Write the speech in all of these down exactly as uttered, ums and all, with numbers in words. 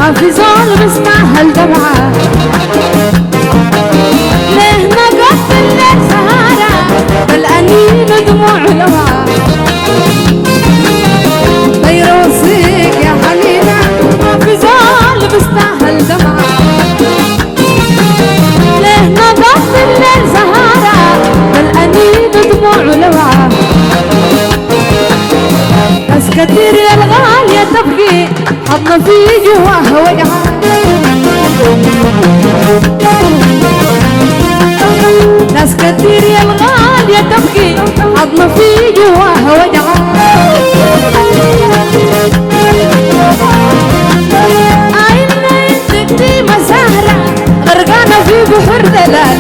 ما في زول مستاهل دمعة. ليه ما قفل الليل سهارة بالأنين دموع لمعة. غير وصيك يا حنينة ما في زول مستاهل دمعة. ليه ما قفل الليل سهارة بالأنين دموع لمعة. ناس كتير يا الغالية تبكي حضن في جواها وجعة. ناس كتير يا الغالية تبكي حضن في جواها وجعة. عيننا يدك مسهرة غرقانة في بحر دلال.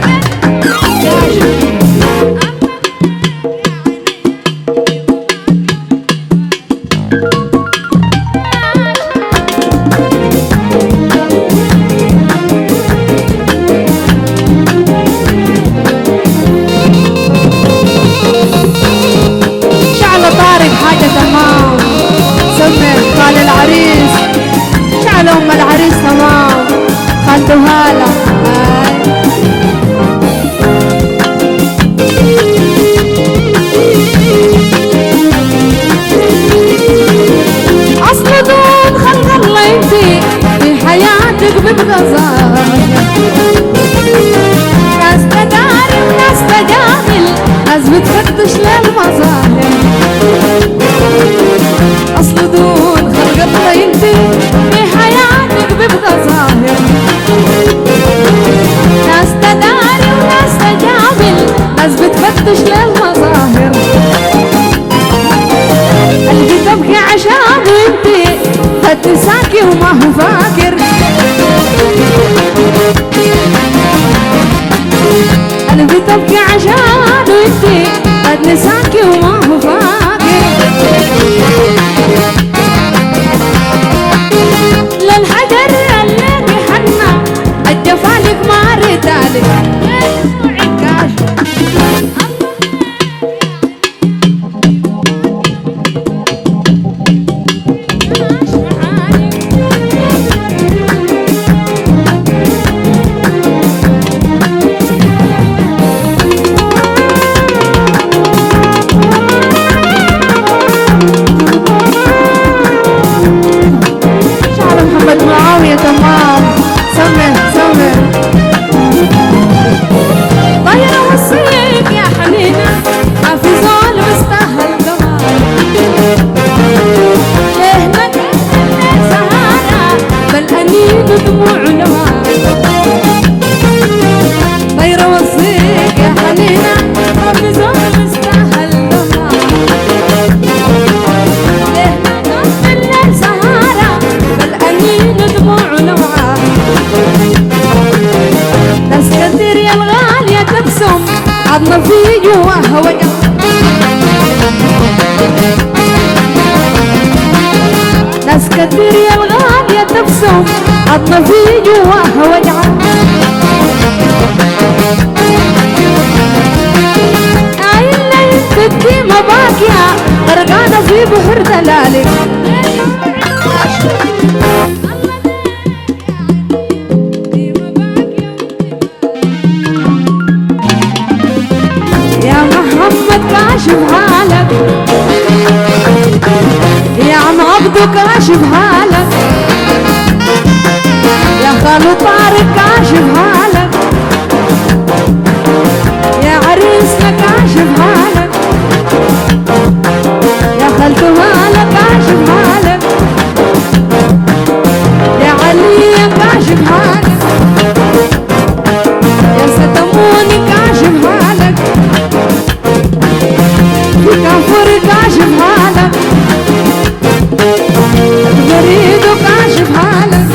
خال العريس شعل ام العريس تمام خالته هالة. اصل دون خلق الله ينتي في حياتك ببغزاها. ناس تداري وناس تجاهل ناس بتفتش للمظاهر. اصل دون خلق الله ينتي في حياتك بيبقى ظاهر. ناس تداري وناس تجامل ناس بتفتش للمظاهر. قلبي تبكي عشان انتي فتنساكي وما هو فاكر. قلبي تبكي عشان انتي فتنساكي وما هو فاكر. للحجر اللي بحنا الجفالك ما ردالك. تمام سمر سمر طايرة وصيك يا حنينة ما في زول مستاهل دمار. ليه ما كان سهارة بالأنين دموع نوار. طايرة وصيك يا حنينة ما في زول مستاهل دمار. ليه ما كان الليل سهارة بالأنين دموع نوار. ناس كتير يا الغالية تبسم عضنا في جواها وجع. ناس كتير يا الغالية تبسم عضنا في جواها وجع. عيننا يبكي مباكية غرقانة في بحر دلالك. كاشف حالك يا عم عبدو كاشف حالك. يا خالو طارق كاشف حالك. يا عريسنا كاشف حالك. يا خالته هالة كاشف حالك. يا علي كاشف حالك. يا ستموني كاشف حالك. كافور كاشف حالك. بريدو كاشف حالك.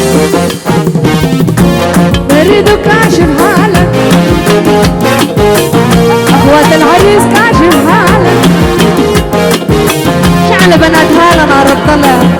بريدو كاشف حالك. اخوات العريس كاشف حالك. شعل بنات هالة نار الطلع.